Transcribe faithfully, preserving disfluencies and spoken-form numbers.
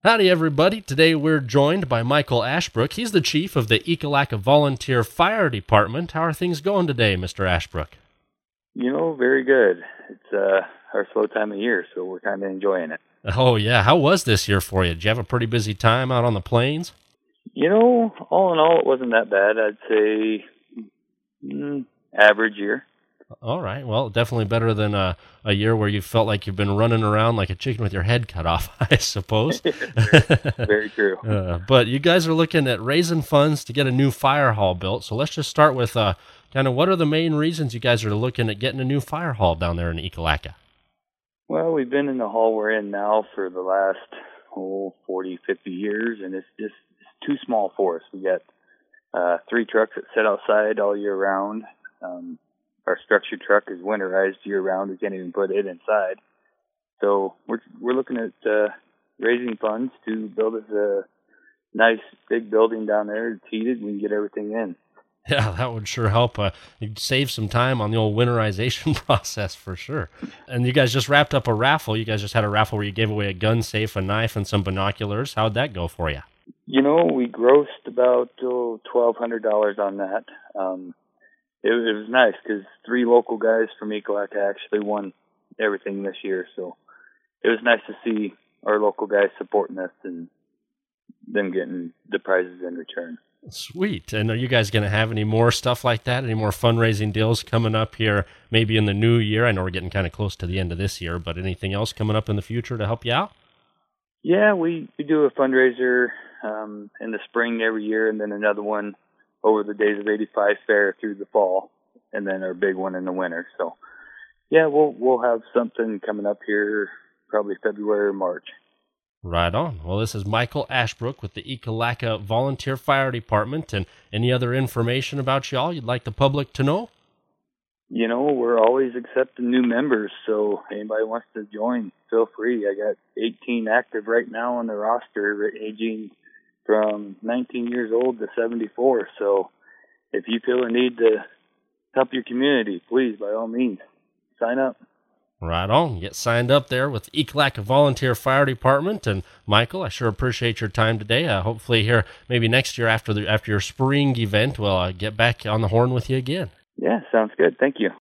Howdy, everybody. Today we're joined by Michael Ashbrook. He's the chief of the Ekalaka Volunteer Fire Department. How are things going today, Mister Ashbrook? You know, very good. It's uh, our slow time of year, so we're kind of enjoying it. Oh, yeah. How was this year for you? Did you have a pretty busy time out on the plains? You know, all in all, it wasn't that bad. I'd say mm, average year. All right. Well, definitely better than a, a year where you felt like you've been running around like a chicken with your head cut off, I suppose. very, very true. Uh, but you guys are looking at raising funds to get a new fire hall built. So let's just start with uh, kind of what are the main reasons you guys are looking at getting a new fire hall down there in Ekalaka? Well, we've been in the hall we're in now for the last, oh, forty, fifty years, and it's just it's too small for us. We got uh, three trucks that sit outside all year round. Um, Our structure truck is winterized year round. We can't even put it inside. So we're we're looking at uh, raising funds to build us a nice big building down there. It's heated. We can get everything in. Yeah, that would sure help. Uh, you'd save some time on the old winterization process for sure. And you guys just wrapped up a raffle. You guys just had a raffle where you gave away a gun safe, a knife, and some binoculars. How'd that go for you? You know, we grossed about oh, twelve hundred dollars on that. Um, It, it was nice because three local guys from Ekalaka actually won everything this year. So it was nice to see our local guys supporting us and them getting the prizes in return. Sweet. And are you guys going to have any more stuff like that? Any more fundraising deals coming up here, maybe in the new year? I know we're getting kind of close to the end of this year, but anything else coming up in the future to help you out? Yeah, we, we do a fundraiser um, in the spring every year, and then another one over the Days of eighty-five fair through the fall, and then our big one in the winter. So, yeah, we'll we'll have something coming up here probably February or March. Right on. Well, this is Michael Ashbrook with the Ekalaka Volunteer Fire Department, and any other information about y'all you'd like the public to know? You know, we're always accepting new members, so anybody wants to join, feel free. I got eighteen active right now on the roster, aging from nineteen years old to seventy-four. So if you feel a need to help your community, please, by all means, sign up. Right on. Get signed up there with Ekalaka Volunteer Fire Department. And Michael, I sure appreciate your time today. Uh, hopefully here, maybe next year after the after your spring event, we'll uh, get back on the horn with you again. Yeah, sounds good. Thank you.